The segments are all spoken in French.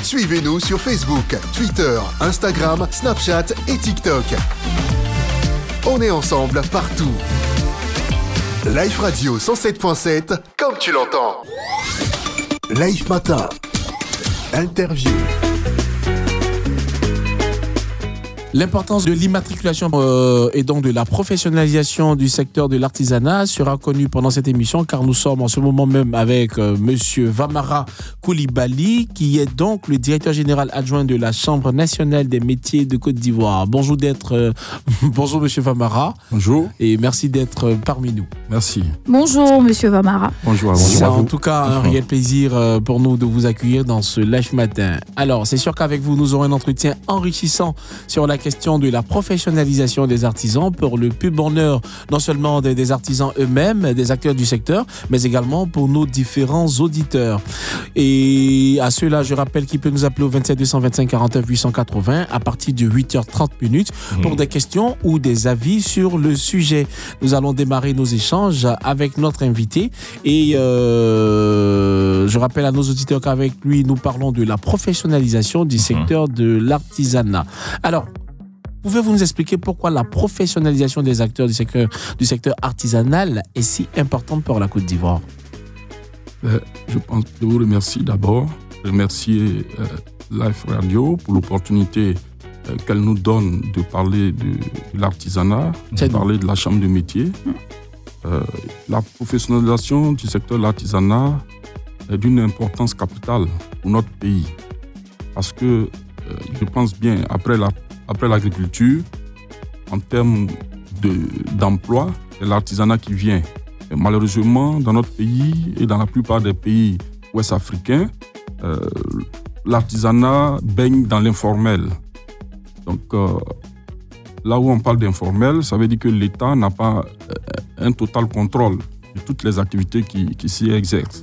Suivez-nous sur Facebook, Twitter, Instagram, Snapchat et TikTok. On est ensemble partout. Life Radio 107.7, comme tu l'entends. Life Matin. Interview. L'importance de l'immatriculation et donc de la professionnalisation du secteur de l'artisanat sera connue pendant cette émission car nous sommes en ce moment même avec Monsieur Vamara Koulibaly qui est donc le directeur général adjoint de la Chambre nationale des métiers de Côte d'Ivoire. Bonjour Monsieur Vamara. Bonjour. Et merci d'être parmi nous. Merci. Bonjour Monsieur Vamara. Bonjour. C'est en tout cas un réel plaisir pour nous de vous accueillir dans ce Live Matin. Alors, c'est sûr qu'avec vous, nous aurons un entretien enrichissant sur la question de la professionnalisation des artisans pour le plus bonheur non seulement des artisans eux-mêmes, des acteurs du secteur, mais également pour nos différents auditeurs. Et à ceux-là, je rappelle qu'ils peuvent nous appeler au 27 225 49 880 à partir de 8h30 pour des questions ou des avis sur le sujet. Nous allons démarrer nos échanges avec notre invité et je rappelle à nos auditeurs qu'avec lui, nous parlons de la professionnalisation du secteur de l'artisanat. Alors, pouvez-vous nous expliquer pourquoi la professionnalisation des acteurs du secteur artisanal est si importante pour la Côte d'Ivoire? Je pense que je vous remercie d'abord. Remercier Life Radio pour l'opportunité qu'elle nous donne de parler de l'artisanat, de parler de la chambre de métier. La professionnalisation du secteur de l'artisanat est d'une importance capitale pour notre pays. Parce que je pense bien, après l'agriculture, en termes d'emploi, c'est l'artisanat qui vient. Et malheureusement, dans notre pays et dans la plupart des pays ouest-africains, l'artisanat baigne dans l'informel. Donc, là où on parle d'informel, ça veut dire que l'État n'a pas un total contrôle de toutes les activités qui s'y exercent.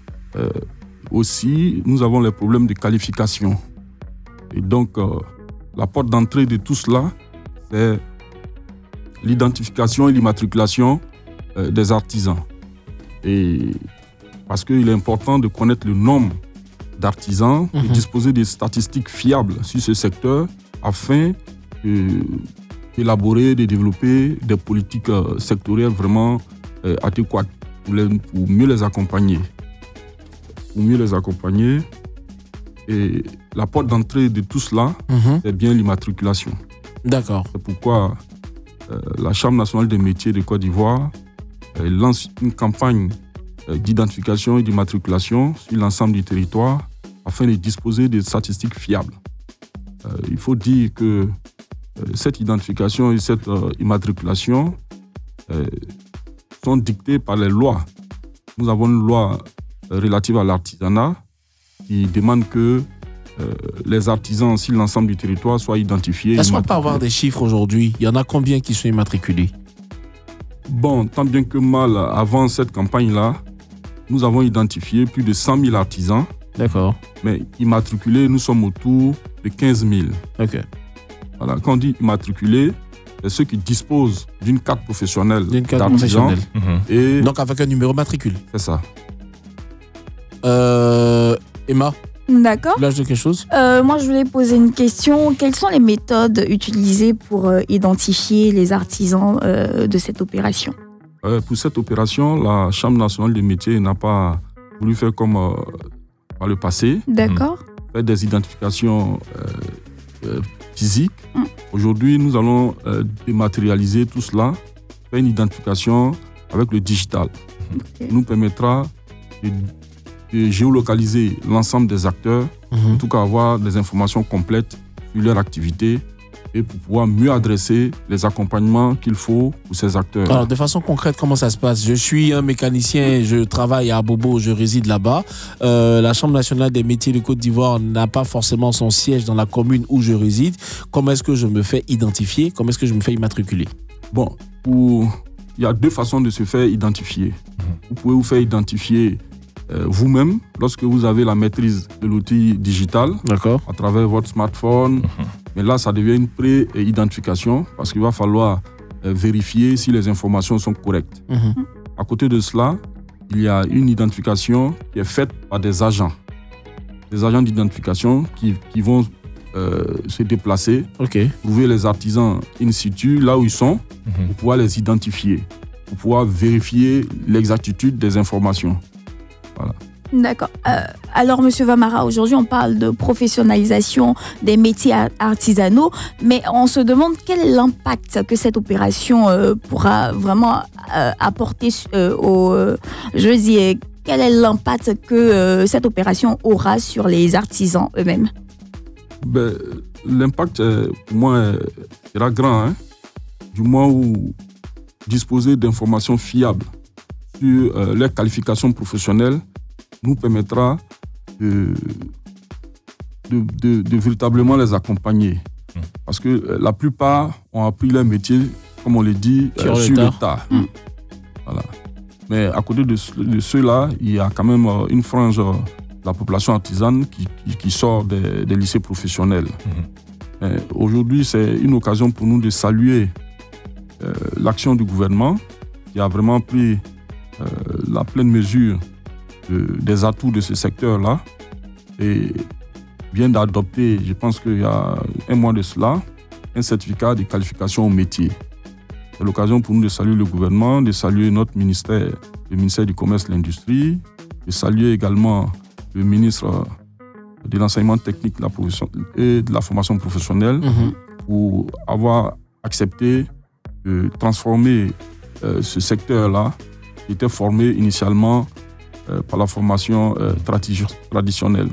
Aussi, nous avons les problèmes de qualification. Et donc, la porte d'entrée de tout cela, c'est l'identification et l'immatriculation des artisans. Et parce qu'il est important de connaître le nombre d'artisans, de disposer des statistiques fiables sur ce secteur afin d'élaborer, de développer des politiques sectorielles vraiment adéquates pour mieux les accompagner. Et la porte d'entrée de tout cela, c'est bien l'immatriculation. D'accord. C'est pourquoi la Chambre nationale des métiers de Côte d'Ivoire lance une campagne d'identification et d'immatriculation sur l'ensemble du territoire afin de disposer de statistiques fiables. Il faut dire que cette identification et cette immatriculation sont dictées par les lois. Nous avons une loi relative à l'artisanat qui demande que les artisans sur l'ensemble du territoire soient identifiés. Est-ce qu'on peut avoir des chiffres aujourd'hui? Il y en a combien qui sont immatriculés? Bon, tant bien que mal, avant cette campagne-là, nous avons identifié plus de 100 000 artisans. D'accord. Mais immatriculés, nous sommes autour de 15 000. OK. Voilà, quand on dit immatriculés, c'est ceux qui disposent d'une carte professionnelle d'artisan. Et donc avec un numéro matricule. C'est ça. Emma? D'accord. L'âge de quelque chose? Moi, je voulais poser une question. Quelles sont les méthodes utilisées pour identifier les artisans de cette opération? Pour cette opération, la Chambre nationale des métiers n'a pas voulu faire comme par le passé. D'accord. Faire des identifications physiques. Aujourd'hui, nous allons dématérialiser tout cela, faire une identification avec le digital. Okay. Nous permettra de géolocaliser l'ensemble des acteurs, en tout cas avoir des informations complètes sur leur activité et pour pouvoir mieux adresser les accompagnements qu'il faut pour ces acteurs. Alors, de façon concrète, comment ça se passe? Je suis un mécanicien, je travaille à Bobo, je réside là-bas. La Chambre nationale des métiers de Côte d'Ivoire n'a pas forcément son siège dans la commune où je réside. Comment est-ce que je me fais identifier? Comment est-ce que je me fais immatriculer? Bon, il y a deux façons de se faire identifier. Vous pouvez vous faire identifier vous-même lorsque vous avez la maîtrise de l'outil digital. D'accord. À travers votre smartphone. Mais là, ça devient une pré-identification parce qu'il va falloir vérifier si les informations sont correctes. À côté de cela, il y a une identification qui est faite par des agents. des agents d'identification qui vont se déplacer, trouver les artisans in situ, là où ils sont, pour pouvoir les identifier, pour pouvoir vérifier l'exactitude des informations. Voilà. D'accord. Alors, Monsieur Vamara, aujourd'hui, on parle de professionnalisation des métiers artisanaux, mais on se demande quel est l'impact que cette opération pourra vraiment apporter quel est l'impact que cette opération aura sur les artisans eux-mêmes? L'impact, pour moi, sera grand, du moment où disposer d'informations fiables sur leurs qualifications professionnelles nous permettra de véritablement les accompagner. Parce que la plupart ont appris leur métier, comme on le dit, sur le tas. Voilà. Mais à côté de ceux-là, il y a quand même une frange de la population artisane qui sort des lycées professionnels. Aujourd'hui, c'est une occasion pour nous de saluer l'action du gouvernement qui a vraiment pris la pleine mesure des atouts de ce secteur-là et vient d'adopter, je pense qu'il y a un mois de cela, un certificat de qualification au métier. C'est l'occasion pour nous de saluer le gouvernement, de saluer notre ministère, le ministère du Commerce et de l'Industrie, de saluer également le ministre de l'Enseignement technique et de la formation professionnelle pour avoir accepté de transformer ce secteur-là qui était formé initialement par la formation traditionnelle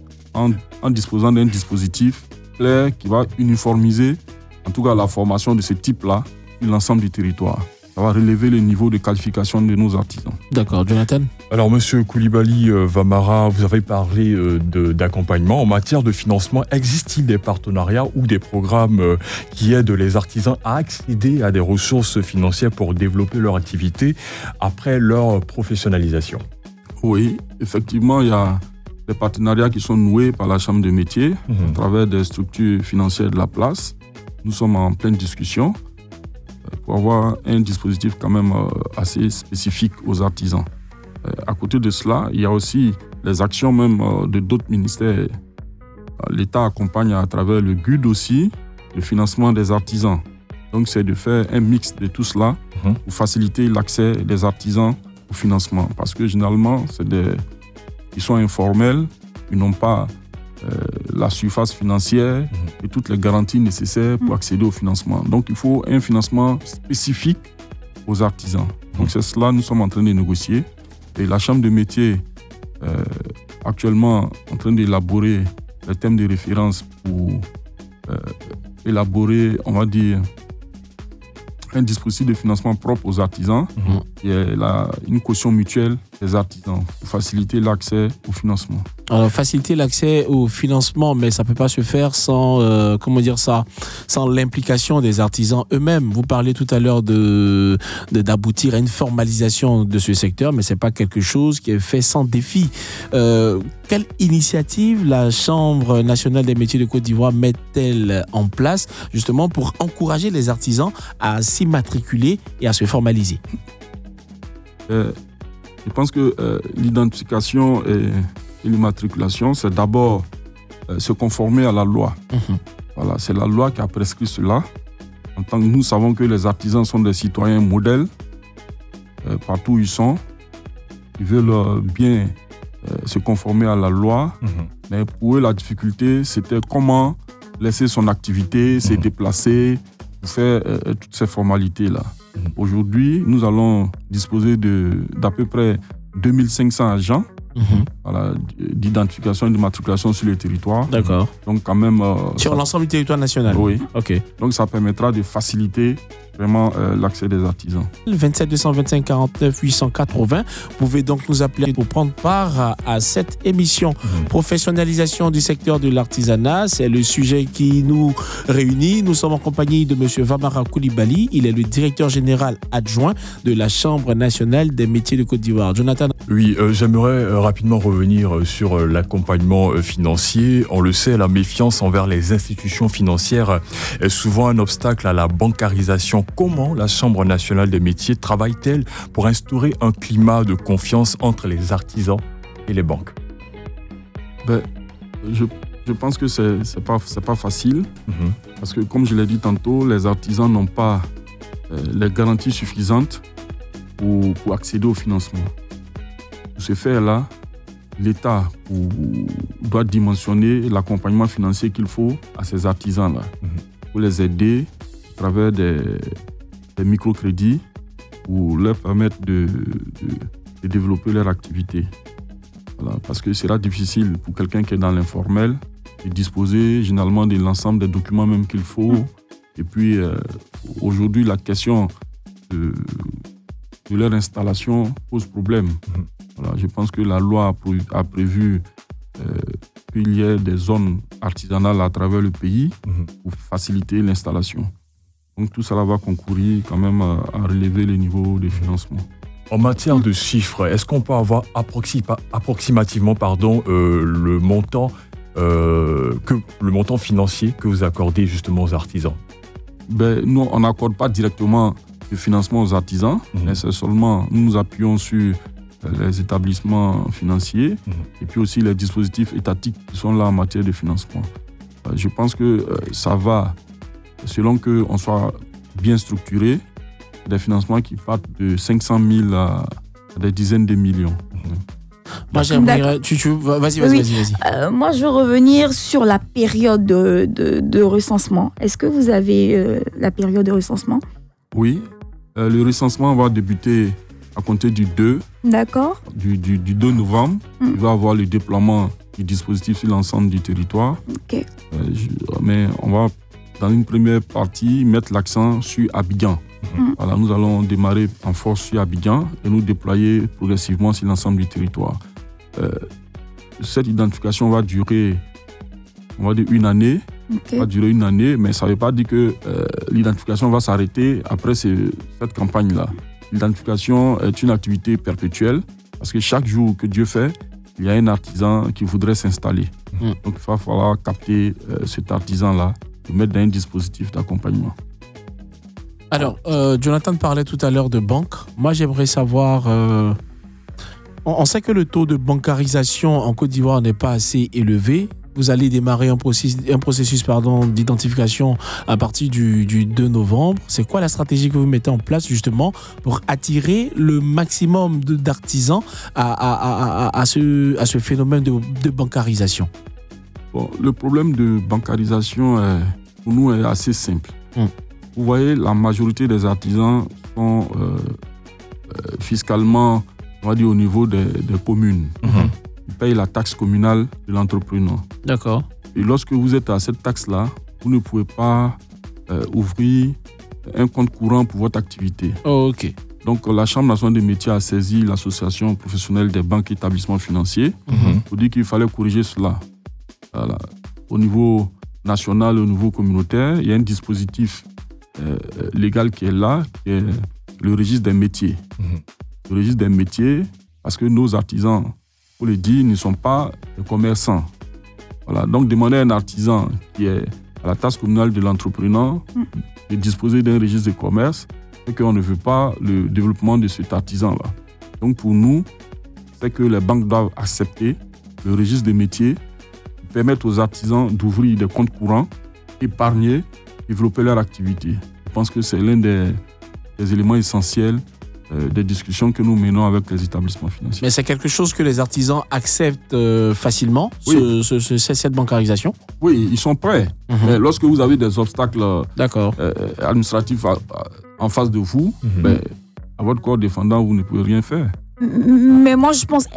en disposant d'un dispositif clair qui va uniformiser en tout cas la formation de ce type-là sur l'ensemble du territoire. Ça va relever le niveau de qualification de nos artisans. D'accord, Jonathan. Alors, Monsieur Coulibaly Vamara, vous avez parlé d'accompagnement. En matière de financement, existe-t-il des partenariats ou des programmes qui aident les artisans à accéder à des ressources financières pour développer leur activité après leur professionnalisation? Oui, effectivement, il y a des partenariats qui sont noués par la Chambre de métiers à travers des structures financières de la place. Nous sommes en pleine discussion pour avoir un dispositif quand même assez spécifique aux artisans. À côté de cela, il y a aussi les actions même de d'autres ministères. L'État accompagne à travers le GUD aussi le financement des artisans. Donc c'est de faire un mix de tout cela pour faciliter l'accès des artisans au financement. Parce que généralement, ils sont informels, ils n'ont pas la surface financière et toutes les garanties nécessaires pour accéder au financement. Donc il faut un financement spécifique aux artisans. Donc c'est cela que nous sommes en train de négocier. Et la Chambre de métiers actuellement en train d'élaborer les thèmes de référence pour élaborer, on va dire, un dispositif de financement propre aux artisans qui est une caution mutuelle des artisans pour faciliter l'accès au financement. Alors, faciliter l'accès au financement, mais ça ne peut pas se faire sans, sans l'implication des artisans eux-mêmes. Vous parlez tout à l'heure d'aboutir à une formalisation de ce secteur, mais ce n'est pas quelque chose qui est fait sans défi. Quelle initiative la Chambre nationale des métiers de Côte d'Ivoire met-elle en place justement pour encourager les artisans à s'immatriculer et à se formaliser? Je pense que l'identification et l'immatriculation, c'est d'abord se conformer à la loi. Voilà, c'est la loi qui a prescrit cela. En tant que nous savons que les artisans sont des citoyens modèles partout où ils sont. Ils veulent bien se conformer à la loi. Mais pour eux, la difficulté, c'était comment laisser son activité, se déplacer, pour faire toutes ces formalités-là. Aujourd'hui, nous allons disposer d'à peu près 2500 agents d'identification et d'immatriculation sur le territoire. D'accord. Donc quand même... sur l'ensemble du territoire national? Oui. OK. Donc ça permettra de faciliter vraiment l'accès des artisans. 27 225 49 880. Vous pouvez donc nous appeler pour prendre part à cette émission. Professionnalisation du secteur de l'artisanat, c'est le sujet qui nous réunit. Nous sommes en compagnie de M. Vamara Coulibaly. Il est le directeur général adjoint de la Chambre nationale des métiers de Côte d'Ivoire. Jonathan? Oui, j'aimerais rapidement revenir sur l'accompagnement financier. On le sait, la méfiance envers les institutions financières est souvent un obstacle à la bancarisation. Comment la Chambre nationale des métiers travaille-t-elle pour instaurer un climat de confiance entre les artisans et les banques? Je pense que c'est pas facile, parce que comme je l'ai dit tantôt, les artisans n'ont pas les garanties suffisantes pour accéder au financement. Pour ce faire-là, l'État doit dimensionner l'accompagnement financier qu'il faut à ces artisans-là, pour les aider à travers des microcrédits, pour leur permettre de développer leur activité. Voilà, parce que c'est là difficile pour quelqu'un qui est dans l'informel de disposer généralement de l'ensemble des documents même qu'il faut. Et puis aujourd'hui, la question de leur installation pose problème. Voilà, je pense que la loi a prévu qu'il y ait des zones artisanales à travers le pays pour faciliter l'installation. Donc tout cela va concourir quand même à relever le niveau de financement. En matière de chiffres, est-ce qu'on peut avoir approximativement le montant financier que vous accordez justement aux artisans? Nous, on n'accorde pas directement le financement aux artisans, mais c'est seulement nous nous appuyons sur les établissements financiers et puis aussi les dispositifs étatiques qui sont là en matière de financement. Je pense que ça va, selon qu'on soit bien structuré, des financements qui partent de 500 000 à des dizaines de millions. Moi, j'aimerais... Vas-y. Moi, je veux revenir sur la période de recensement. Est-ce que vous avez la période de recensement? Oui. Le recensement va débuter à compter du 2. D'accord. Du 2 novembre. Il va y avoir le déploiement du dispositif sur l'ensemble du territoire. OK. Mais on va, dans une première partie, mettre l'accent sur Abidjan. Voilà, nous allons démarrer en force sur Abidjan et nous déployer progressivement sur l'ensemble du territoire. Cette identification va durer, on va dire, une année. Okay. Va durer une année, mais ça ne veut pas dire que l'identification va s'arrêter après cette campagne-là. L'identification est une activité perpétuelle parce que chaque jour que Dieu fait, il y a un artisan qui voudrait s'installer. Donc il va falloir capter cet artisan-là, le mettre dans un dispositif d'accompagnement. Alors, Jonathan parlait tout à l'heure de banque. Moi, j'aimerais savoir... on sait que le taux de bancarisation en Côte d'Ivoire n'est pas assez élevé. Vous allez démarrer un processus d'identification à partir du 2 novembre. C'est quoi la stratégie que vous mettez en place justement pour attirer le maximum d'artisans à ce phénomène de bancarisation? Bon, le problème de bancarisation, pour nous, est assez simple. Vous voyez, la majorité des artisans sont fiscalement, on va dire, au niveau des communes. Ils payent la taxe communale de l'entrepreneur. D'accord. Et lorsque vous êtes à cette taxe-là, vous ne pouvez pas ouvrir un compte courant pour votre activité. Oh, OK. Donc, la Chambre nationale des métiers a saisi l'association professionnelle des banques et établissements financiers pour dire qu'il fallait corriger cela. Voilà. Au niveau national, au niveau communautaire, il y a un dispositif légal qui est là, qui est le registre des métiers. Le registre des métiers, parce que nos artisans, pour le dire, ne sont pas des commerçants. Voilà. Donc, demander à un artisan qui est à la taxe communale de l'entrepreneur de disposer d'un registre de commerce, c'est qu'on ne veut pas le développement de cet artisan-là. Donc, pour nous, c'est que les banques doivent accepter le registre des métiers, permettre aux artisans d'ouvrir des comptes courants, épargner, développer leur activité. Je pense que c'est l'un des éléments essentiels des discussions que nous menons avec les établissements financiers. Mais c'est quelque chose que les artisans acceptent facilement, oui. Cette bancarisation? Oui, ils sont prêts. Mais lorsque vous avez des obstacles administratifs en face de vous, à votre corps défendant, vous ne pouvez rien faire. Mais moi, je pense,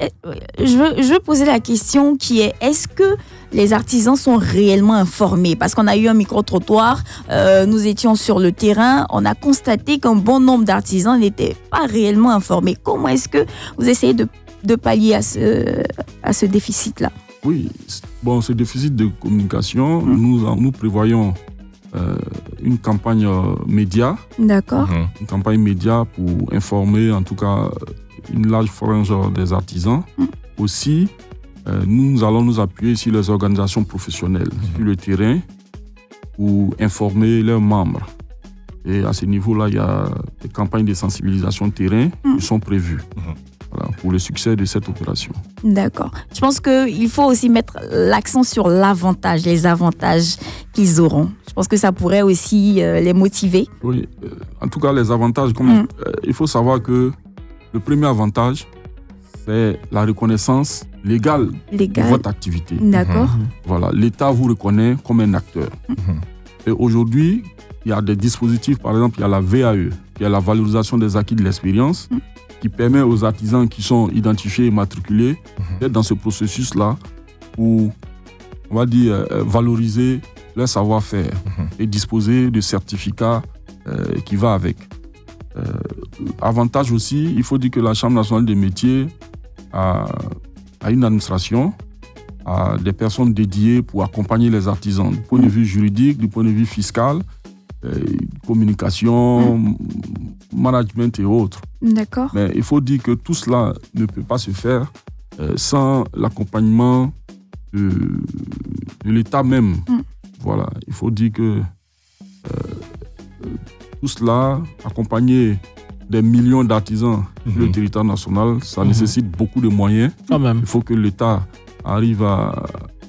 je veux poser la question qui est, est-ce que les artisans sont réellement informés? Parce qu'on a eu un micro-trottoir, nous étions sur le terrain, on a constaté qu'un bon nombre d'artisans n'étaient pas réellement informés. Comment est-ce que vous essayez de pallier à ce déficit-là? Oui, bon, ce déficit de communication, nous prévoyons une campagne média. D'accord. Une campagne média pour informer, en tout cas, une large frange des artisans. Aussi, nous allons nous appuyer sur les organisations professionnelles, sur le terrain, pour informer leurs membres. Et à ce niveau-là, il y a des campagnes de sensibilisation terrain qui sont prévues. voilà, pour le succès de cette opération. D'accord. Je pense qu'il faut aussi mettre l'accent sur l'avantage, les avantages qu'ils auront. Je pense que ça pourrait aussi les motiver. Oui, en tout cas, les avantages, il faut savoir que le premier avantage, c'est la reconnaissance légale de votre activité. D'accord. Voilà, l'État vous reconnaît comme un acteur. Et aujourd'hui, il y a des dispositifs, par exemple, il y a la VAE, qui est la valorisation des acquis de l'expérience, qui permet aux artisans qui sont identifiés et matriculés d'être dans ce processus-là pour, on va dire, valoriser leur savoir-faire et disposer de certificats qui va avec. Avantage aussi, il faut dire que la Chambre nationale des métiers a une administration, a des personnes dédiées pour accompagner les artisans du point de vue juridique, du point de vue fiscal, communication, management et autres. D'accord. Mais il faut dire que tout cela ne peut pas se faire sans l'accompagnement de l'État même. Voilà, il faut dire que tout cela, accompagner des millions d'artisans sur le territoire national, ça nécessite beaucoup de moyens. Quand même. Il faut que l'État arrive à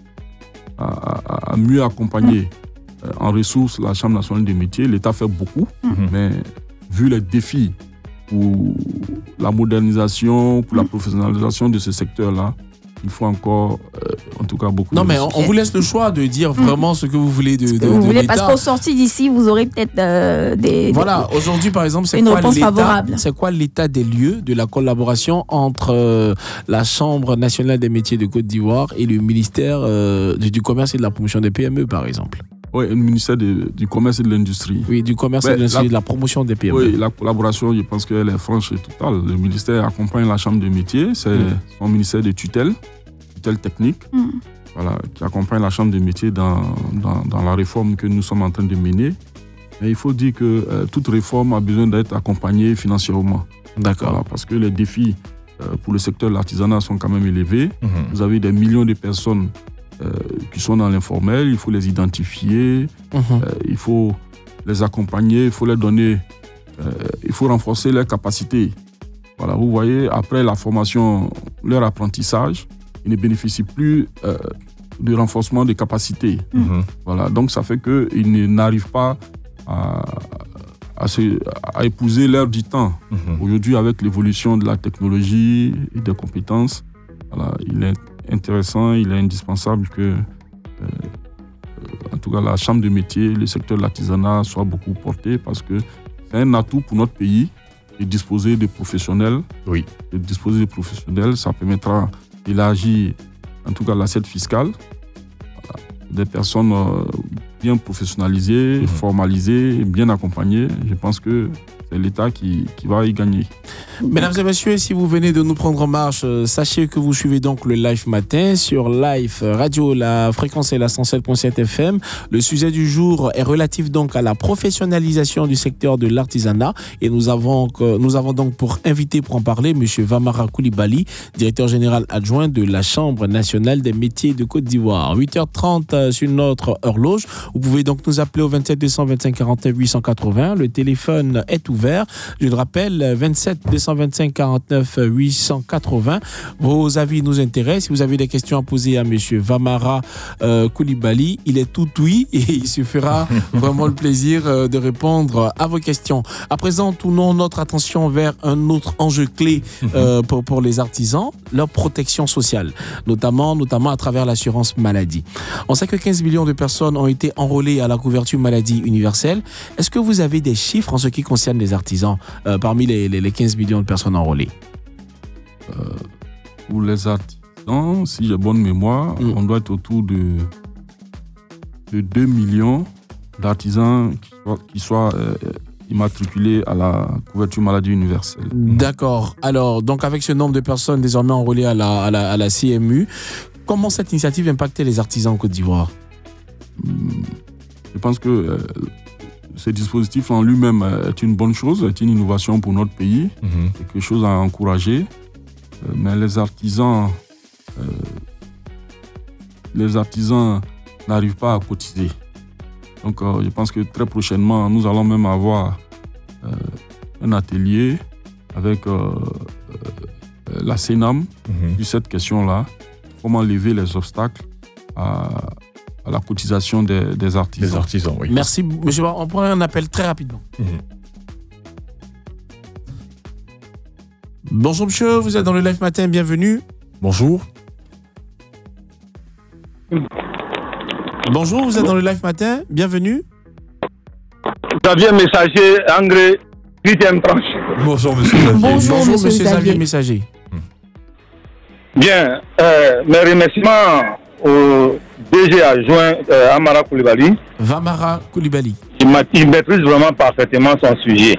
mieux accompagner en ressources la Chambre nationale des métiers. L'État fait beaucoup, mais vu les défis pour la modernisation, pour la professionnalisation de ce secteur-là, il faut encore, en tout cas, beaucoup Non, de mais ressources. on vous laisse le choix de dire vraiment ce que vous voulez de Vous voulez, l'État. parce qu'au sorti d'ici, vous aurez peut-être Voilà, aujourd'hui, par exemple, une réponse favorable. c'est quoi l'état des lieux de la collaboration entre la Chambre nationale des métiers de Côte d'Ivoire et le ministère du Commerce et de la promotion des PME, par exemple? Oui, le ministère du Commerce et de l'Industrie. Oui, du Commerce et de l'Industrie, de la promotion des PME. Oui, la collaboration, je pense qu'elle est franche et totale. Le ministère accompagne la Chambre des métiers, c'est son ministère de tutelle technique, voilà, qui accompagne la Chambre des métiers dans la réforme que nous sommes en train de mener. Mais il faut dire que toute réforme a besoin d'être accompagnée financièrement. D'accord. Voilà, parce que les défis pour le secteur de l'artisanat sont quand même élevés. Vous avez des millions de personnes qui sont dans l'informel, il faut les identifier, il faut les accompagner, il faut leur donner, il faut renforcer leurs capacités. Voilà, vous voyez, après la formation, leur apprentissage, ils ne bénéficient plus de renforcement des capacités. Voilà, donc ça fait qu'ils n'arrivent pas à épouser l'heure du temps. Aujourd'hui, avec l'évolution de la technologie et des compétences, voilà, il est intéressant, il est indispensable que, en tout cas, la Chambre de métiers, le secteur de l'artisanat soit beaucoup porté parce que c'est un atout pour notre pays de disposer de professionnels. Oui. De disposer de professionnels, ça permettra d'élargir, en tout cas, l'assiette fiscale. Voilà. Des personnes bien professionnalisées, formalisées, bien accompagnées. Je pense que c'est l'État qui va y gagner. Mesdames et messieurs, si vous venez de nous prendre en marche, sachez que vous suivez donc le Live Matin sur Live Radio. La fréquence est la 107.7 FM. Le sujet du jour est relatif donc à la professionnalisation du secteur de l'artisanat. Et nous avons donc pour invité pour en parler M. Vamara Coulibaly, directeur général adjoint de la Chambre nationale des métiers de Côte d'Ivoire. 8h30 sur notre horloge. Vous pouvez donc nous appeler au 27 225 49 880. Le téléphone est ouvert. Je le rappelle, 27 225 49 880. Vos avis nous intéressent. Si vous avez des questions à poser à M. Vamara Coulibaly, il est tout oui et il se fera vraiment le plaisir de répondre à vos questions. À présent, tournons notre attention vers un autre enjeu clé pour les artisans, leur protection sociale, notamment à travers l'assurance maladie. On sait que 15 millions de personnes ont été enrôlées à la couverture maladie universelle. Est-ce que vous avez des chiffres en ce qui concerne les artisans parmi les 15 millions de personnes enrôlées? Pour les artisans, si j'ai bonne mémoire, on doit être autour de 2 millions d'artisans qui soient immatriculés à la couverture maladie universelle. D'accord. Alors, donc avec ce nombre de personnes désormais enrôlées à la CMU, comment cette initiative impactait les artisans en Côte d'Ivoire? Je pense que ce dispositif en lui-même est une bonne chose, est une innovation pour notre pays, quelque chose à encourager. Mais les artisans n'arrivent pas à cotiser. Donc je pense que très prochainement, nous allons même avoir un atelier avec la CENAM sur cette question-là. Comment lever les obstacles à la cotisation des artisans. Des artisans, oui. Merci, monsieur. On prend un appel très rapidement. Bonjour, monsieur. Vous êtes dans le live matin. Bienvenue. Bonjour. Bonjour, vous êtes dans le live matin. Bienvenue. Xavier Messager, Angre, 8e tranche. Bonjour, monsieur Xavier. Bonjour, monsieur Xavier Messager. Bien, mes remerciements au DG adjoint Amara Koulibaly. Vamara Koulibaly. Il maîtrise vraiment parfaitement son sujet.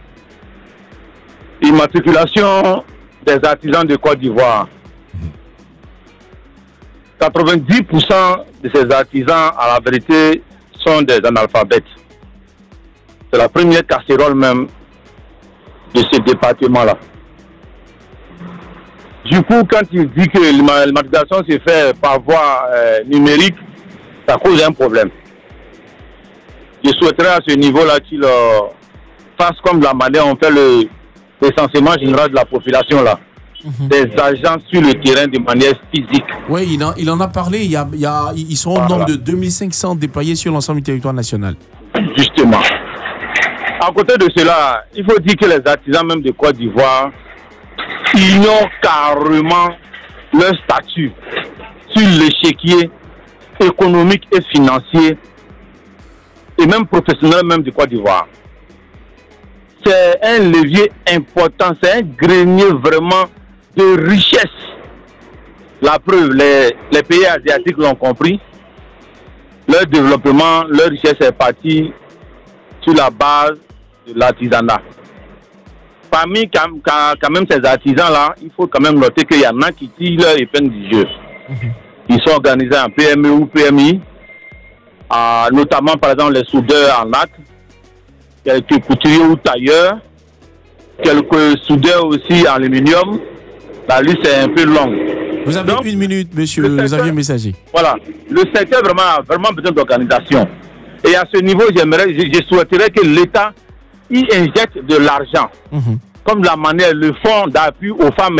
Immatriculation des artisans de Côte d'Ivoire. 90% de ces artisans, à la vérité, sont des analphabètes. C'est la première casserole même de ce département-là. Du coup, quand il dit que l'immatriculation se fait par voie numérique, ça cause un problème. Je souhaiterais à ce niveau-là qu'il fasse comme la manière on fait le recensement général de la population là. Des agents sur le terrain de manière physique. Oui, il en a parlé. Ils sont au nombre de 2500 déployés sur l'ensemble du territoire national. Justement. À côté de cela, il faut dire que les artisans même de Côte d'Ivoire ignorent carrément leur statut sur l'échiquier économique et financier et même professionnel même de Côte d'Ivoire. C'est un levier important, c'est un grenier vraiment de richesse. La preuve, les pays asiatiques l'ont compris. Leur développement, leur richesse est partie sur la base de l'artisanat. Parmi quand même ces artisans-là, il faut quand même noter qu'il y en a qui tirent leur épingle du jeu. Ils sont organisés en PME ou PMI, notamment par exemple les soudeurs en lac, quelques couturiers ou tailleurs, quelques soudeurs aussi en aluminium. La liste est un peu longue. Vous avez donc, une minute, monsieur Xavier Messager. Voilà. Le secteur a vraiment besoin d'organisation. Et à ce niveau, je souhaiterais que l'État y injecte de l'argent. Comme de la manière, le fonds d'appui aux femmes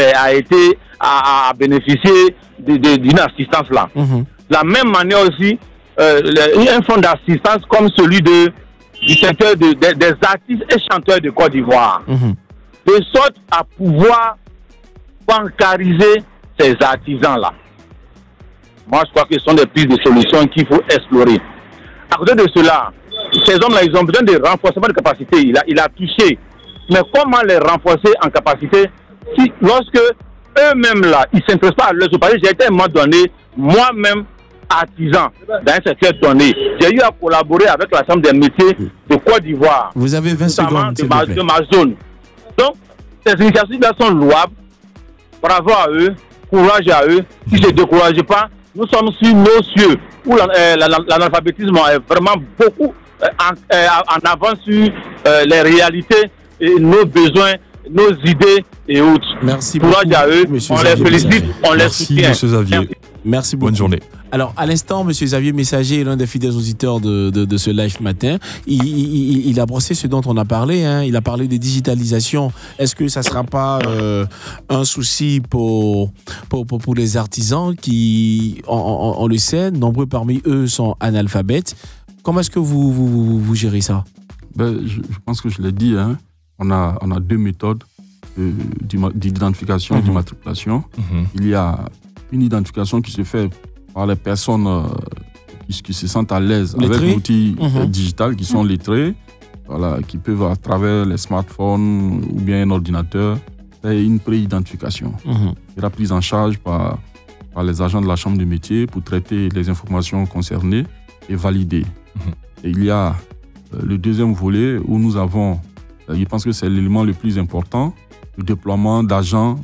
a bénéficié d'une assistance là. De la même manière aussi, un fonds d'assistance comme celui du secteur des artistes et chanteurs de Côte d'Ivoire. De sorte à pouvoir bancariser ces artisans-là. Moi, je crois que ce sont des pistes de solutions qu'il faut explorer. À côté de cela, ces hommes-là, ils ont besoin de renforcement de capacité. Il a touché. Mais comment les renforcer en capacité si, lorsque eux-mêmes, là, ils ne s'intéressent pas à leur parler. J'ai été à un moment donné, moi-même, artisan, dans un secteur donné. J'ai eu à collaborer avec la Chambre des métiers de Côte d'Ivoire. Vous avez 20 secondes, de ma zone. Donc, ces initiatives-là sont louables. Bravo à eux, courage à eux. Si je ne décourage pas, nous sommes sur nos cieux où l'analphabétisme est vraiment beaucoup en avance sur les réalités et nos besoins, nos idées et autres. Merci courage beaucoup, à eux, on les félicite, on les soutient. Monsieur Xavier. Merci beaucoup. Bonne journée. Alors, à l'instant, monsieur Xavier Messager est l'un des fidèles auditeurs de ce live matin. Il a brossé ce dont on a parlé. Il a parlé de digitalisation. Est-ce que ça ne sera pas un souci pour les artisans qui, on le sait, nombreux parmi eux sont analphabètes. Comment est-ce que vous gérez ça? Je pense que je l'ai dit. On a deux méthodes d'identification et d'immatriculation. Il y a une identification qui se fait par les personnes qui se sentent à l'aise avec l'outil digital, qui sont lettrés, voilà, qui peuvent à travers les smartphones ou bien un ordinateur faire une pré-identification. Elle sera prise en charge par les agents de la Chambre de métier pour traiter les informations concernées et valider. Et il y a le deuxième volet où nous avons, je pense que c'est l'élément le plus important, le déploiement d'agents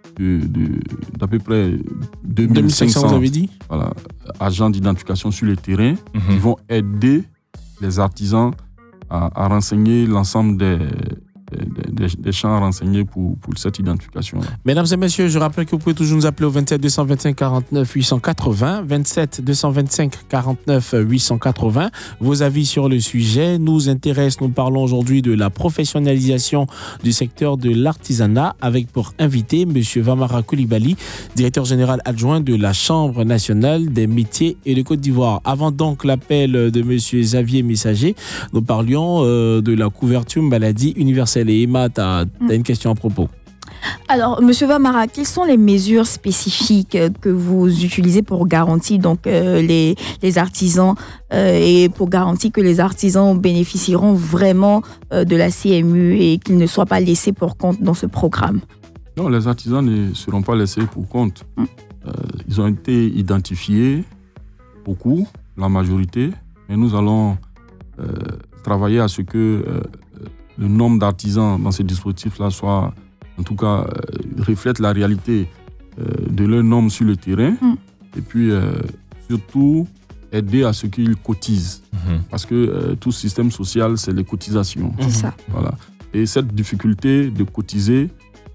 d'à peu près 2500 vous avez dit, voilà, agents d'identification sur le terrain qui vont aider les artisans à renseigner l'ensemble des champs renseignés pour cette identification. Mesdames et messieurs, je rappelle que vous pouvez toujours nous appeler au 27 225 49 880, 27 225 49 880. Vos avis sur le sujet nous intéressent. Nous parlons aujourd'hui de la professionnalisation du secteur de l'artisanat avec pour invité M. Vamara Coulibaly, directeur général adjoint de la Chambre nationale des métiers et de Côte d'Ivoire. Avant donc l'appel de M. Xavier Messager, nous parlions de la couverture maladie universelle. Et Emma, tu as une question à propos. Alors, M. Vamara, quelles sont les mesures spécifiques que vous utilisez pour garantir donc, les artisans et pour garantir que les artisans bénéficieront vraiment de la CMU et qu'ils ne soient pas laissés pour compte dans ce programme? Non, les artisans ne seront pas laissés pour compte. Ils ont été identifiés, beaucoup, la majorité, mais nous allons travailler à ce que le nombre d'artisans dans ces dispositifs-là soit, en tout cas, reflète la réalité de leur nombre sur le terrain. Et puis, surtout, aider à ce qu'ils cotisent. Parce que tout système social, c'est les cotisations. C'est ça. Voilà. Et cette difficulté de cotiser,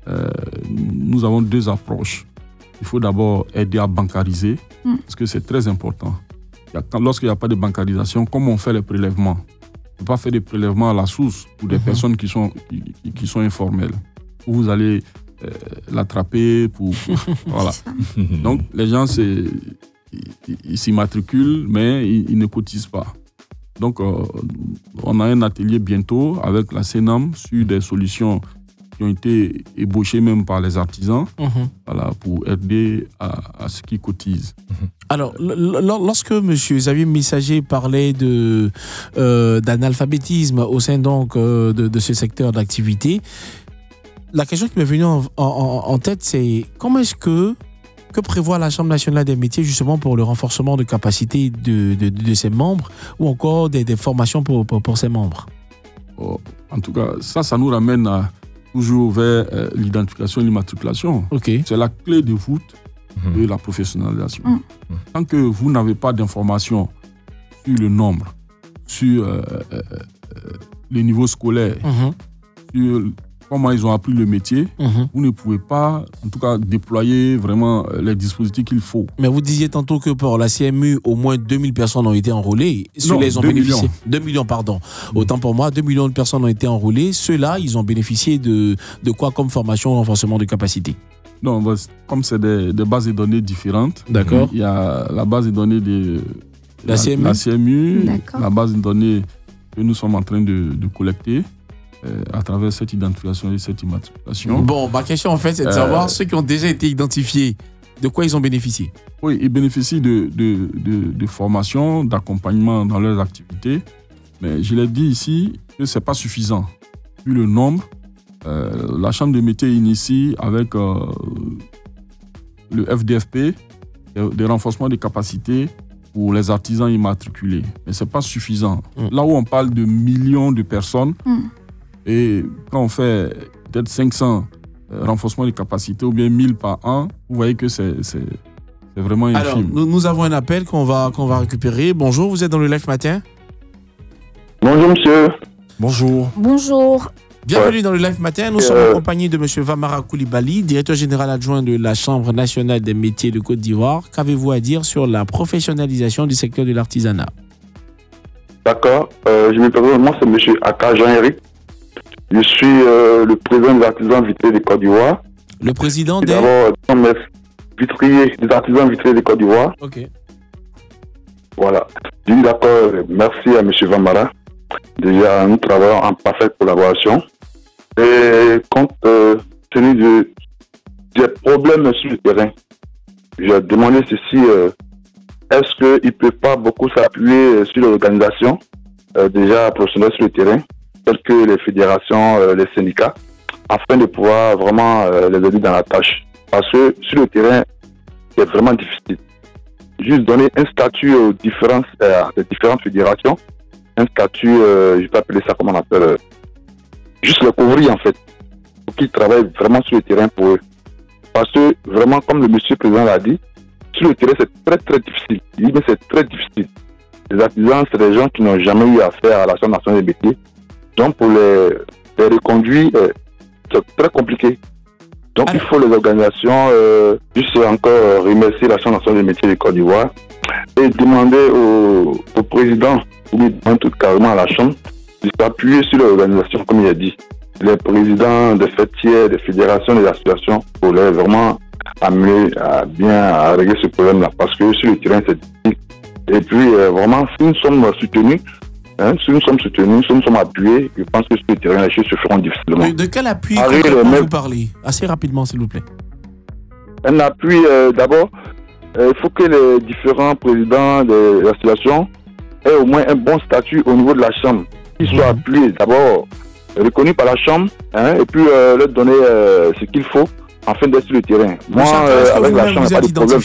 nous avons deux approches. Il faut d'abord aider à bancariser, parce que c'est très important. Lorsqu'il n'y a pas de bancarisation, comment on fait les prélèvements? On ne peut pas faire des prélèvements à la source pour des personnes qui sont informelles. Où vous allez l'attraper pour voilà. Donc les gens ils s'immatriculent, mais ils ne cotisent pas. Donc on a un atelier bientôt avec la CNAM sur des solutions qui ont été ébauchées même par les artisans, voilà, pour aider à ceux qui cotisent. Alors, lorsque M. Xavier Messager parlait d'analphabétisme au sein donc de ce secteur d'activité, la question qui m'est venue en tête, c'est comment est-ce que prévoit la Chambre nationale des métiers justement pour le renforcement de capacité de ses membres ou encore des formations pour ses membres? En tout cas, ça nous ramène toujours vers l'identification et l'immatriculation. Okay. C'est la clé de voûte de la professionnalisation. Tant que vous n'avez pas d'informations sur le nombre, sur le niveau scolaire, sur comment ils ont appris le métier, vous ne pouvez pas, en tout cas, déployer vraiment les dispositifs qu'il faut. Mais vous disiez tantôt que pour la CMU, au moins 2000 personnes ont été enrôlées. Ceux-là, ils ont bénéficié. 2 millions, pardon. Autant pour moi, 2 millions de personnes ont été enrôlées. Ceux-là, ils ont bénéficié de quoi comme formation ou renforcement de capacité? Non, comme c'est des bases de données différentes, d'accord. Il y a la base de données de la CMU, la base de données que nous sommes en train de collecter à travers cette identification et cette immatriculation. Bon, ma question en fait, c'est de savoir ceux qui ont déjà été identifiés, de quoi ils ont bénéficié? Oui, ils bénéficient de formations, d'accompagnement dans leurs activités, mais je l'ai dit ici que ce n'est pas suffisant. Vu le nombre, la Chambre des métiers initie avec le FDFP des renforcements de capacités pour les artisans immatriculés. Mais ce n'est pas suffisant. Là où on parle de millions de personnes, et quand on fait peut-être 500 renforcements de capacités ou bien 1000 par an, vous voyez que c'est vraiment infime. Alors, nous avons un appel qu'on va récupérer. Bonjour, vous êtes dans le Live Matin. Bonjour, monsieur. Bonjour. Bonjour. Bienvenue dans le Live Matin. Nous sommes en compagnie de M. Vamara Coulibaly, directeur général adjoint de la Chambre nationale des métiers de Côte d'Ivoire. Qu'avez-vous à dire sur la professionnalisation du secteur de l'artisanat? D'accord. Je me présente, moi c'est M. Aka Jean-Éric. Je suis le président des artisans vitriers de Côte d'Ivoire. Le président des artisans vitriers de Côte d'Ivoire. Ok. Voilà. D'accord. Merci à M. Vamara. Déjà, nous travaillons en parfaite collaboration. Et compte tenu des problèmes sur le terrain, j'ai demandé ceci, est-ce qu'il ne peut pas beaucoup s'appuyer sur l'organisation déjà professionnelle sur le terrain, telles que les fédérations, les syndicats, afin de pouvoir vraiment les aider dans la tâche. Parce que sur le terrain, c'est vraiment difficile. Juste donner un statut aux différentes fédérations, un statut, je peux appeler ça comment on appelle, juste le couvrir en fait, pour qu'ils travaillent vraiment sur le terrain pour eux. Parce que vraiment, comme le monsieur président l'a dit, sur le terrain c'est très très difficile. Il dit mais c'est très difficile. Les artisans, c'est des gens qui n'ont jamais eu affaire à la Chambre nationale des métiers. Donc pour les reconduire, c'est très compliqué. Donc il faut les organisations, juste encore remercier la Chambre nationale des métiers de Côte d'Ivoire et demander au président, ou tout carrément à la Chambre, de s'appuyer sur l'organisation, comme il a dit. Les présidents des fêtières, des fédérations, des associations, pour les vraiment amener à régler ce problème-là. Parce que sur le terrain, c'est difficile. Et puis, vraiment, si nous sommes soutenus, si nous sommes appuyés, je pense que sur le terrain, les choses se feront difficilement. De quel appui concrètement vous parlez? Assez rapidement, s'il vous plaît. Un appui, d'abord, il faut que les différents présidents de l'association aient au moins un bon statut au niveau de la Chambre. Qu'ils soient appuyés, d'abord, reconnus par la Chambre, et puis leur donner ce qu'il faut afin d'être sur le terrain. Moi, avec la Chambre, il n'y a pas de problème.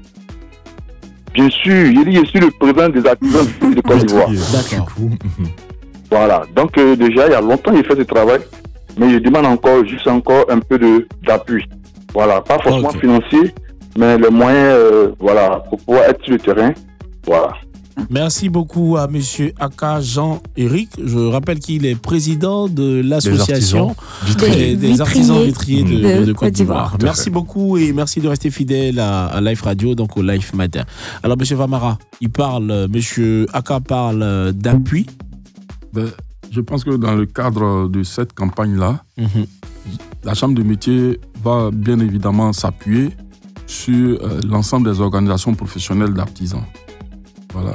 Bien sûr, je suis le président des artisans de Côte d'Ivoire. D'accord. Voilà, donc déjà, il y a longtemps qu'il fait ce travail, mais je demande encore un peu d'appui. Voilà, pas forcément financier, mais les moyens, pour pouvoir être sur le terrain. Voilà. Merci beaucoup à M. Aka Jean-Éric. Je rappelle qu'il est président de l'association des artisans vitriers de Côte d'Ivoire. Merci beaucoup et merci de rester fidèle à Life Radio, donc au Life Matin. Alors, M. Vamara, M. Aka parle d'appui. Je pense que dans le cadre de cette campagne-là, la Chambre de métiers va bien évidemment s'appuyer sur l'ensemble des organisations professionnelles d'artisans. Voilà.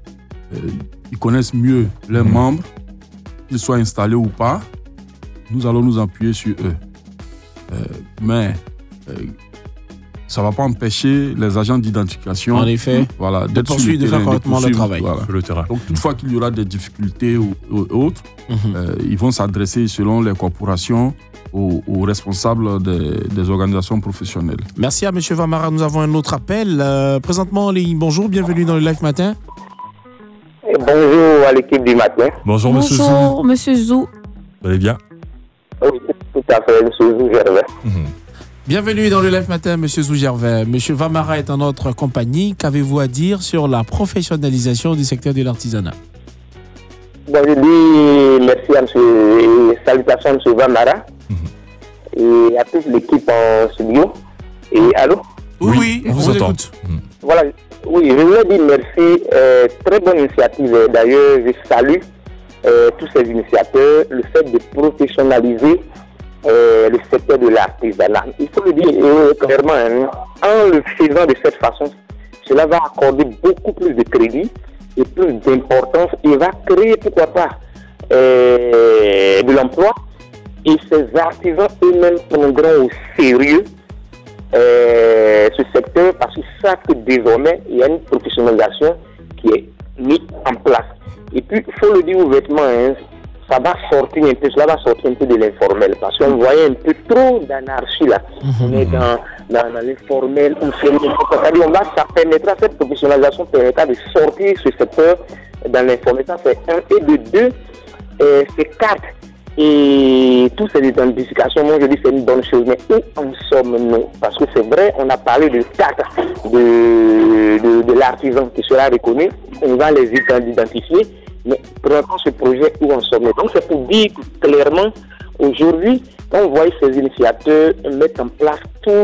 Ils connaissent mieux les membres, qu'ils soient installés ou pas. Nous allons nous appuyer sur eux. Mais ça ne va pas empêcher les agents d'identification de poursuivre, de faire correctement le travail. Sur le terrain. Donc, toutefois qu'il y aura des difficultés ou autres, ils vont s'adresser selon les corporations aux responsables des organisations professionnelles. Merci à M. Vamara. Nous avons un autre appel. Présentement en ligne. Bonjour, bienvenue dans le Live Matin. Bonjour à l'équipe du matin. Bonjour, monsieur Zou. Bonjour, monsieur Zou. Vous allez bien? Oui, tout à fait, monsieur Zou Gervais. Bienvenue dans le Live Matin, monsieur Zou Gervais. Monsieur Vamara est en notre compagnie. Qu'avez-vous à dire sur la professionnalisation du secteur de l'artisanat? Bon, je dis merci à monsieur, et salutations à monsieur Vamara et à toute l'équipe en studio. Et allô? Oui, on vous écoute. Voilà, oui, je voulais dire merci. Très bonne initiative. D'ailleurs, je salue tous ces initiateurs, le fait de professionnaliser le secteur de l'artisanat. Il faut le dire clairement, en le faisant de cette façon, cela va accorder beaucoup plus de crédit et plus d'importance et va créer, pourquoi pas, de l'emploi. Et ces artisans eux-mêmes prendront au sérieux ce secteur parce qu'ils savent que désormais, il y a une professionnalisation qui est mise en place. Et puis, il faut le dire ouvertement, ça va sortir un peu, cela va sortir un peu de l'informel parce qu'on voyait un peu trop d'anarchie là. On est dans l'informel, ça permettra, cette professionnalisation permettra de sortir ce secteur dans l'informel. Ça c'est un. Et de deux, ces cartes et toutes ces identifications, moi je dis c'est une bonne chose, mais où en sommes-nous? Parce que c'est vrai, on a parlé de cartes de l'artisan qui sera reconnu, on va les identifier, mais prenons ce projet, où en sommes-nous? Donc c'est pour dire clairement, aujourd'hui, quand on voit ces initiateurs mettre en place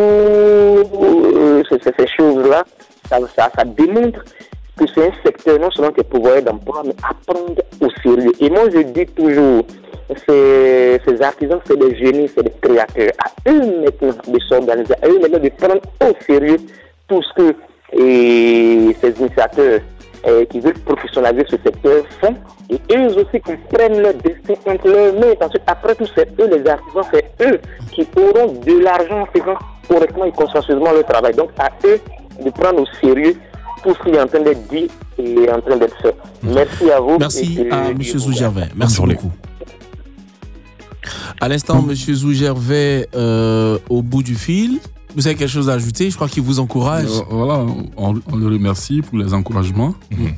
toutes ces choses-là, ça démontre que c'est un secteur non seulement qui est pourvoyeur d'emploi, mais à prendre au sérieux. Et moi je dis toujours, ces artisans, c'est des génies, c'est des créateurs. À eux maintenant de s'organiser, à eux maintenant de prendre au sérieux tout ce que ces initiateurs qui veulent professionnaliser ce secteur font. Et eux aussi qui prennent leur destin entre leurs mains. Parce qu'après tout, c'est eux les artisans, c'est eux qui auront de l'argent en faisant correctement et consciencieusement leur travail. Donc à eux de prendre au sérieux tout ce qui est en train d'être dit et en train d'être fait. Merci à vous. Merci à M. Zou Gervais. Merci beaucoup. À l'instant, M. Zou Gervais, au bout du fil, vous avez quelque chose à ajouter? Je crois qu'il vous encourage. Voilà, on le remercie pour les encouragements.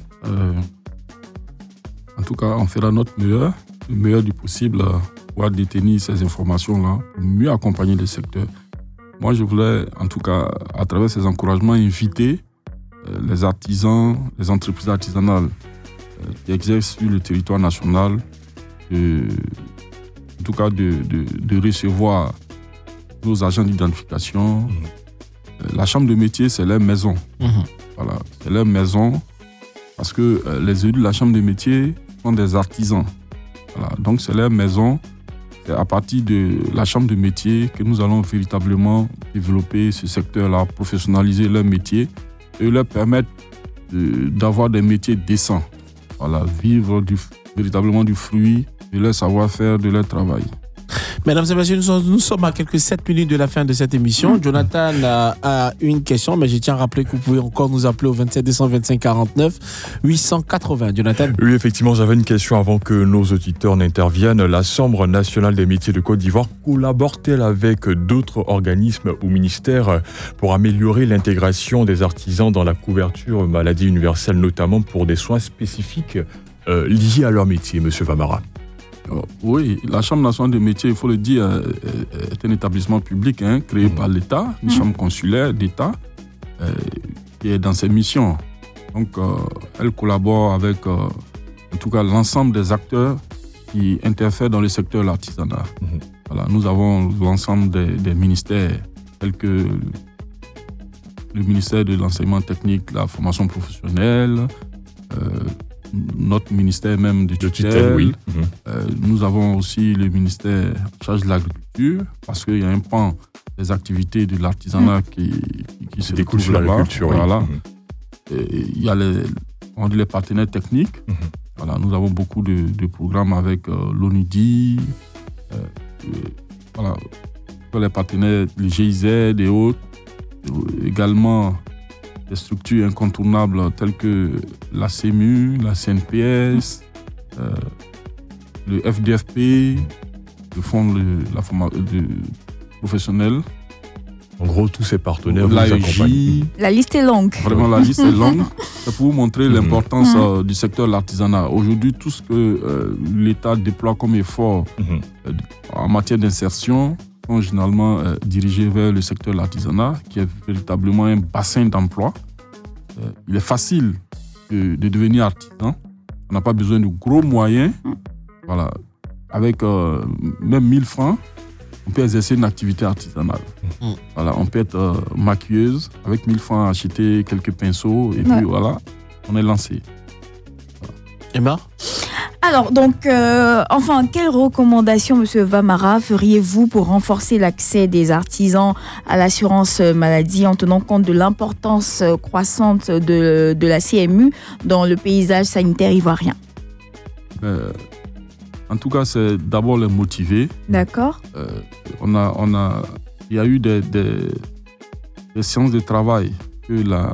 En tout cas, on fera notre meilleur, le meilleur du possible pour détenir ces informations-là, pour mieux accompagner le secteur. Moi, je voulais, en tout cas, à travers ces encouragements, inviter les artisans, les entreprises artisanales qui exercent sur le territoire national en tout cas de recevoir nos agents d'identification. La chambre de métier, c'est leur maison. Voilà, c'est leur maison parce que les élus de la chambre de métier sont des artisans. Voilà, donc c'est leur maison. C'est à partir de la chambre de métier que nous allons véritablement développer ce secteur-là, professionnaliser leur métier et leur permettre d'avoir des métiers décents. Voilà, vivre véritablement du fruit de leur savoir-faire, de leur travail. Mesdames et messieurs, nous sommes à quelques 7 minutes de la fin de cette émission. Jonathan a une question, mais je tiens à rappeler que vous pouvez encore nous appeler au 27 225 49 880. Jonathan. Oui, effectivement, j'avais une question avant que nos auditeurs n'interviennent. La Chambre nationale des métiers de Côte d'Ivoire collabore-t-elle avec d'autres organismes ou ministères pour améliorer l'intégration des artisans dans la couverture maladie universelle, notamment pour des soins spécifiques liés à leur métier, Monsieur Vamara? Oui, la Chambre nationale des métiers, il faut le dire, est un établissement public créé par l'État, une chambre consulaire d'État qui est dans ses missions. Donc, elle collabore avec, en tout cas, l'ensemble des acteurs qui interfèrent dans le secteur de l'artisanat. Voilà, nous avons l'ensemble des ministères, tels que le ministère de l'enseignement technique, la formation professionnelle, notre ministère même de tutelle. Oui. Nous avons aussi le ministère en charge de l'agriculture, parce qu'il y a un pan des activités de l'artisanat qui se découle de l'agriculture. Voilà. Il y a les partenaires techniques. Voilà, nous avons beaucoup de programmes avec l'ONUDI, voilà, les partenaires, le GIZ et autres. Également, des structures incontournables telles que la CEMU, la CNPS, le FDFP, le Fonds de la formation professionnelle. En gros, tous ces partenaires vous accompagnent. La liste est longue. Vraiment, la liste est longue. C'est pour vous montrer l'importance du secteur de l'artisanat. Aujourd'hui, tout ce que l'État déploie comme effort en matière d'insertion sont généralement dirigés vers le secteur de l'artisanat, qui est véritablement un bassin d'emploi. Il est facile de devenir artisan. On n'a pas besoin de gros moyens. Voilà. Avec même 1000 francs, on peut exercer une activité artisanale. Voilà, on peut être maquilleuse. Avec 1000 francs, acheter quelques pinceaux et puis voilà, on est lancé. Voilà. Emma ? Alors, donc, quelles recommandations, Monsieur Vamara, feriez-vous pour renforcer l'accès des artisans à l'assurance maladie en tenant compte de l'importance croissante de la CMU dans le paysage sanitaire ivoirien ? En tout cas, c'est d'abord les motiver. D'accord. Il y a eu des séances de travail que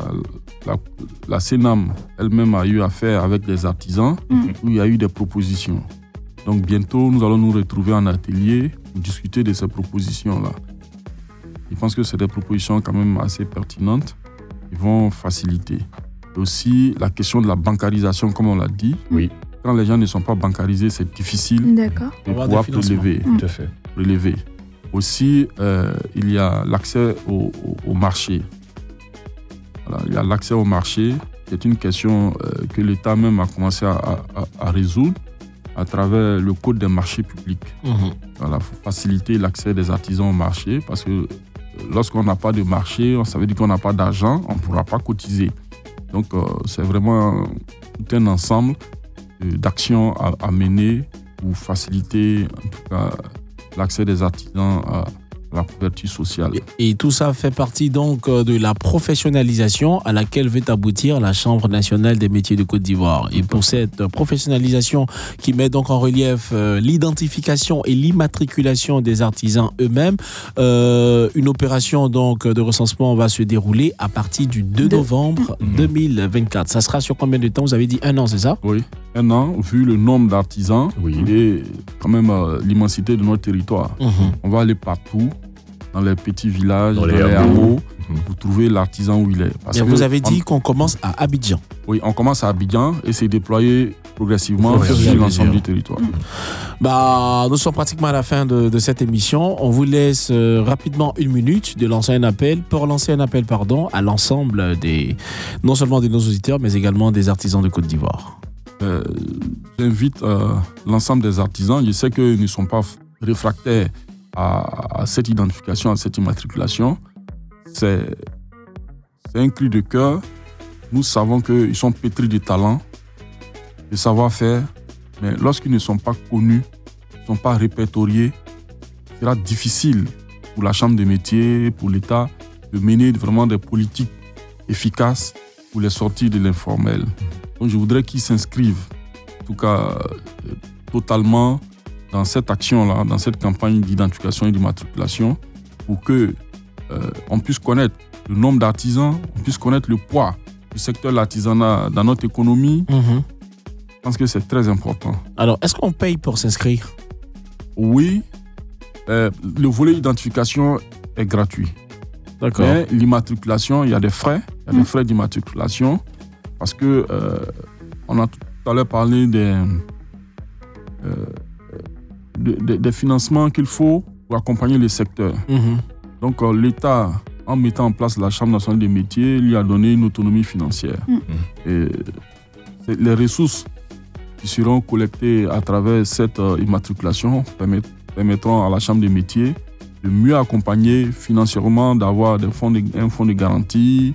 la CENAM elle-même a eu à faire avec des artisans, où il y a eu des propositions. Donc bientôt, nous allons nous retrouver en atelier pour discuter de ces propositions-là. Je pense que c'est des propositions quand même assez pertinentes qui vont faciliter. Et aussi, la question de la bancarisation, comme on l'a dit. Oui. Quand les gens ne sont pas bancarisés, c'est difficile de pouvoir prélever. Tout à fait. Aussi, il y a l'accès au marché. Voilà, il y a l'accès au marché, c'est une question que l'État même a commencé à résoudre à travers le code des marchés publics. Voilà, faut faciliter l'accès des artisans au marché, parce que lorsqu'on n'a pas de marché, ça veut dire qu'on n'a pas d'argent, on ne pourra pas cotiser. Donc, c'est vraiment tout un ensemble d'actions à mener pour faciliter en tout cas l'accès des artisans à la couverture sociale. Et tout ça fait partie donc de la professionnalisation à laquelle veut aboutir la Chambre nationale des métiers de Côte d'Ivoire. Et pour cette professionnalisation qui met donc en relief l'identification et l'immatriculation des artisans eux-mêmes, une opération donc de recensement va se dérouler à partir du 2 novembre 2024. Ça sera sur combien de temps ? Vous avez dit 1 an, c'est ça ? Oui, 1 an, vu le nombre d'artisans et quand même l'immensité de notre territoire. On va aller partout, dans les petits villages, dans les hameaux, pour trouver l'artisan où il est. Parce que vous avez dit qu'on commence à Abidjan. Oui, on commence à Abidjan et c'est déployé progressivement sur l'ensemble du territoire. Nous sommes pratiquement à la fin de cette émission. On vous laisse rapidement 1 minute de lancer un appel, à l'ensemble non seulement de nos auditeurs, mais également des artisans de Côte d'Ivoire. J'invite l'ensemble des artisans. Je sais qu'ils ne sont pas réfractaires à cette identification, à cette immatriculation, c'est un cri de cœur. Nous savons qu'ils sont pétris de talent, de savoir-faire, mais lorsqu'ils ne sont pas connus, ne sont pas répertoriés, il sera difficile pour la Chambre des métiers, pour l'État, de mener vraiment des politiques efficaces pour les sortir de l'informel. Donc je voudrais qu'ils s'inscrivent, en tout cas totalement, dans cette action-là, dans cette campagne d'identification et d'immatriculation, pour qu'on puisse connaître le nombre d'artisans, on puisse connaître le poids du secteur de l'artisanat dans notre économie. Je pense que c'est très important. Alors, est-ce qu'on paye pour s'inscrire? Oui. Le volet identification est gratuit. D'accord. Mais l'immatriculation, il y a des frais. Il y a des frais d'immatriculation parce que on a tout à l'heure parlé des financements qu'il faut pour accompagner le secteur. Donc, l'État, en mettant en place la Chambre nationale des métiers, lui a donné une autonomie financière. Et les ressources qui seront collectées à travers cette immatriculation permettront à la Chambre des métiers de mieux accompagner financièrement, d'avoir un fonds de garantie,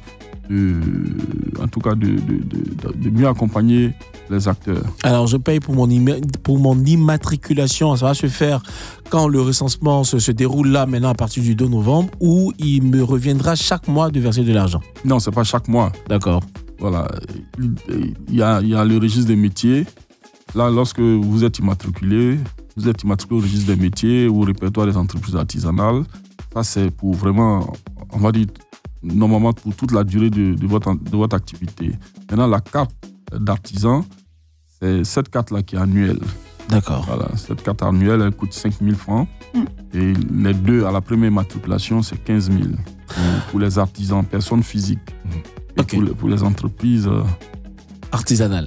en tout cas de mieux accompagner les acteurs. Alors, je paye pour mon immatriculation. Ça va se faire quand le recensement se déroule là, maintenant, à partir du 2 novembre, ou il me reviendra chaque mois de verser de l'argent? Non, ce n'est pas chaque mois. D'accord. Voilà. Il y a le registre des métiers. Là, lorsque vous êtes immatriculé au registre des métiers ou au répertoire des entreprises artisanales. Ça, c'est pour vraiment, on va dire, normalement pour toute la durée de votre activité. Maintenant, la carte d'artisan, c'est cette carte-là qui est annuelle. D'accord. Voilà, cette carte annuelle, elle coûte 5 000 francs. Et les deux, à la première matriculation, c'est 15 000 pour les artisans, personnes physiques. Et pour les entreprises artisanales,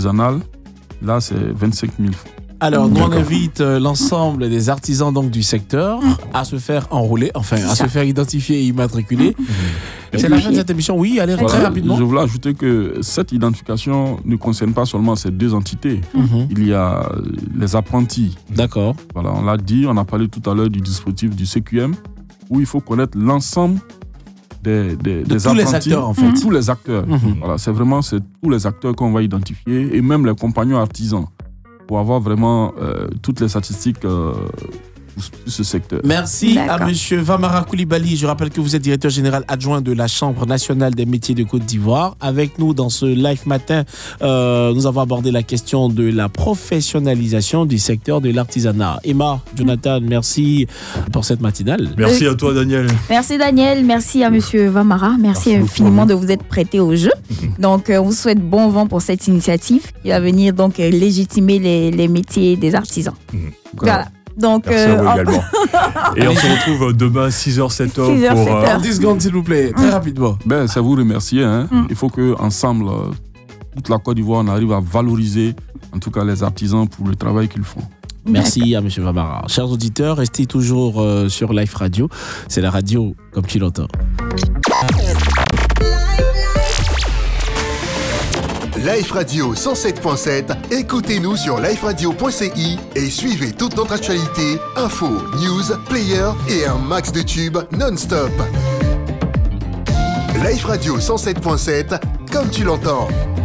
là, c'est 25 000 francs. Alors, nous, on invite l'ensemble des artisans donc, du secteur à se faire enrôler, enfin, à se faire identifier et immatriculer. C'est la fin de cette émission. Oui, allez, très rapidement. Je voulais ajouter que cette identification ne concerne pas seulement ces deux entités. Il y a les apprentis. D'accord. Voilà, on l'a dit, on a parlé tout à l'heure du dispositif du CQM, où il faut connaître l'ensemble des tous apprentis, les acteurs, en fait. Tous les acteurs. Voilà, c'est tous les acteurs qu'on va identifier, et même les compagnons artisans, pour avoir vraiment toutes les statistiques pour ce secteur. Merci à M. Vamara Coulibaly. Je rappelle que vous êtes directeur général adjoint de la Chambre nationale des métiers de Côte d'Ivoire. Avec nous dans ce live matin, nous avons abordé la question de la professionnalisation du secteur de l'artisanat. Emma, Jonathan, merci pour cette matinale. Merci à toi, Daniel. Merci, Daniel. Merci à M. Vamara. Merci infiniment de vous être prêté au jeu. Donc, on vous souhaite bon vent pour cette initiative qui va venir donc légitimer les métiers des artisans. Voilà. Donc, merci à vous également. Et on se retrouve demain 6h, 7h 6h, pour... 7h. 10 secondes, s'il vous plaît, très rapidement. C'est vous remercier. Il faut qu'ensemble, toute la Côte d'Ivoire, on arrive à valoriser, en tout cas, les artisans pour le travail qu'ils font. Merci à M. Vamara. Chers auditeurs, restez toujours sur Life Radio. C'est la radio comme tu l'entends. Life Radio 107.7, écoutez-nous sur liferadio.ci et suivez toute notre actualité, infos, news, players et un max de tubes non-stop. Life Radio 107.7, comme tu l'entends.